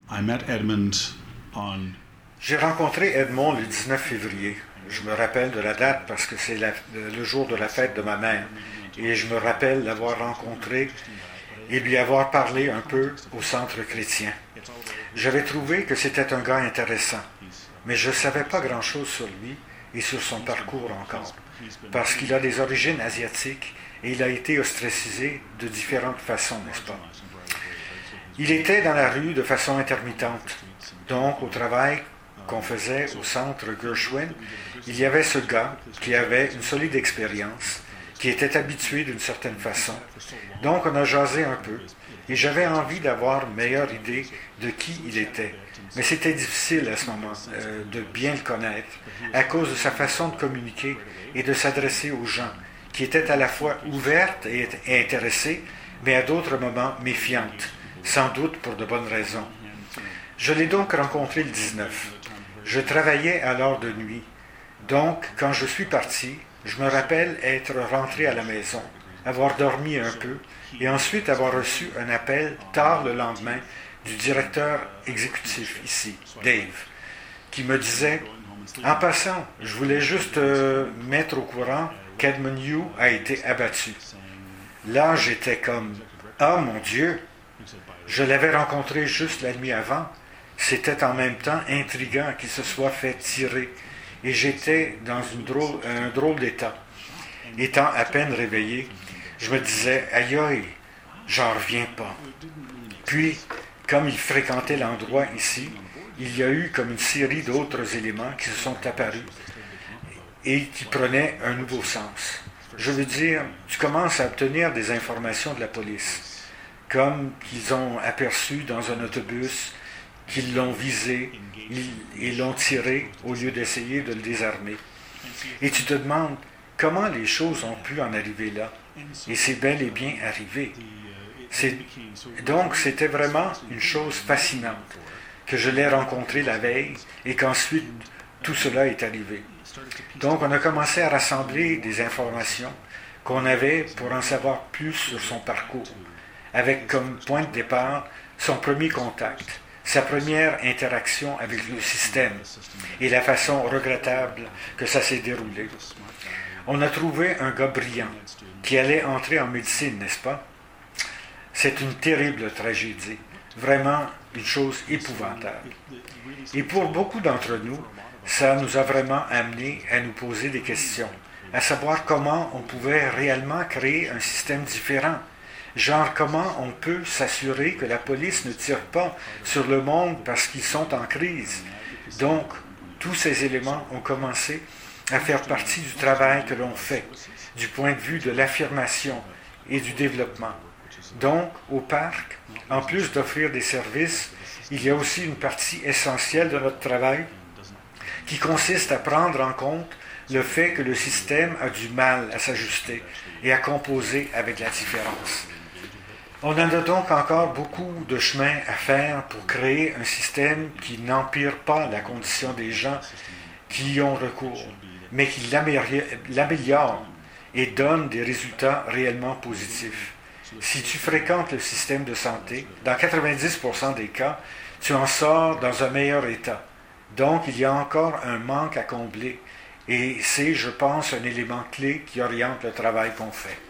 I met Edmund on J'ai rencontré Edmond le 19 février. Je me rappelle de la date parce que c'est le jour de la fête de ma mère. Et je me rappelle l'avoir rencontré et lui avoir parlé un peu au centre chrétien. J'avais trouvé que c'était un gars intéressant, mais je ne savais pas grand-chose sur lui et sur son parcours encore, parce qu'il a des origines asiatiques et il a été ostracisé de différentes façons, n'est-ce pas? Il était dans la rue de façon intermittente, donc au travail qu'on faisait au centre Gershwin, il y avait ce gars qui avait une solide expérience, qui était habitué d'une certaine façon. Donc on a jasé un peu, et j'avais envie d'avoir une meilleure idée de qui il était. Mais c'était difficile à ce moment de bien le connaître, à cause de sa façon de communiquer et de s'adresser aux gens, qui étaient à la fois ouvertes et intéressées, mais à d'autres moments méfiantes, sans doute pour de bonnes raisons. Je l'ai donc rencontré le 19. Je travaillais alors de nuit. Donc, quand je suis parti, je me rappelle être rentré à la maison, avoir dormi un peu, et ensuite avoir reçu un appel tard le lendemain du directeur exécutif ici, Dave, qui me disait « En passant, je voulais juste mettre au courant qu'Edmund Hugh a été abattu. » Là, j'étais comme « Ah, mon Dieu! Je l'avais rencontré juste la nuit avant. C'était en même temps intriguant qu'il se soit fait tirer. Et j'étais dans un drôle d'état. Étant à peine réveillé, je me disais « Aïe aïe, j'en reviens pas. » Puis, comme il fréquentait l'endroit ici, il y a eu comme une série d'autres éléments qui se sont apparus et qui prenaient un nouveau sens. Je veux dire, tu commences à obtenir des informations de la police, comme qu'ils ont aperçu dans un autobus, qu'ils l'ont visé, ils l'ont tiré au lieu d'essayer de le désarmer. Et tu te demandes comment les choses ont pu en arriver là. Et c'est bel et bien arrivé. Donc c'était vraiment une chose fascinante que je l'ai rencontré la veille et qu'ensuite tout cela est arrivé. Donc on a commencé à rassembler des informations qu'on avait pour en savoir plus sur son parcours, avec comme point de départ son premier contact, sa première interaction avec le système et la façon regrettable que ça s'est déroulé. On a trouvé un gars brillant qui allait entrer en médecine, n'est-ce pas? C'est une terrible tragédie, vraiment une chose épouvantable. Et pour beaucoup d'entre nous, ça nous a vraiment amené à nous poser des questions, à savoir comment on pouvait réellement créer un système différent. Genre, comment on peut s'assurer que la police ne tire pas sur le monde parce qu'ils sont en crise. Donc, tous ces éléments ont commencé à faire partie du travail que l'on fait, du point de vue de l'affirmation et du développement. Donc, au parc, en plus d'offrir des services, il y a aussi une partie essentielle de notre travail qui consiste à prendre en compte le fait que le système a du mal à s'ajuster et à composer avec la différence. On en a donc encore beaucoup de chemin à faire pour créer un système qui n'empire pas la condition des gens qui y ont recours, mais qui l'améliore et donne des résultats réellement positifs. Si tu fréquentes le système de santé, dans 90% des cas, tu en sors dans un meilleur état. Donc, il y a encore un manque à combler et c'est, je pense, un élément clé qui oriente le travail qu'on fait.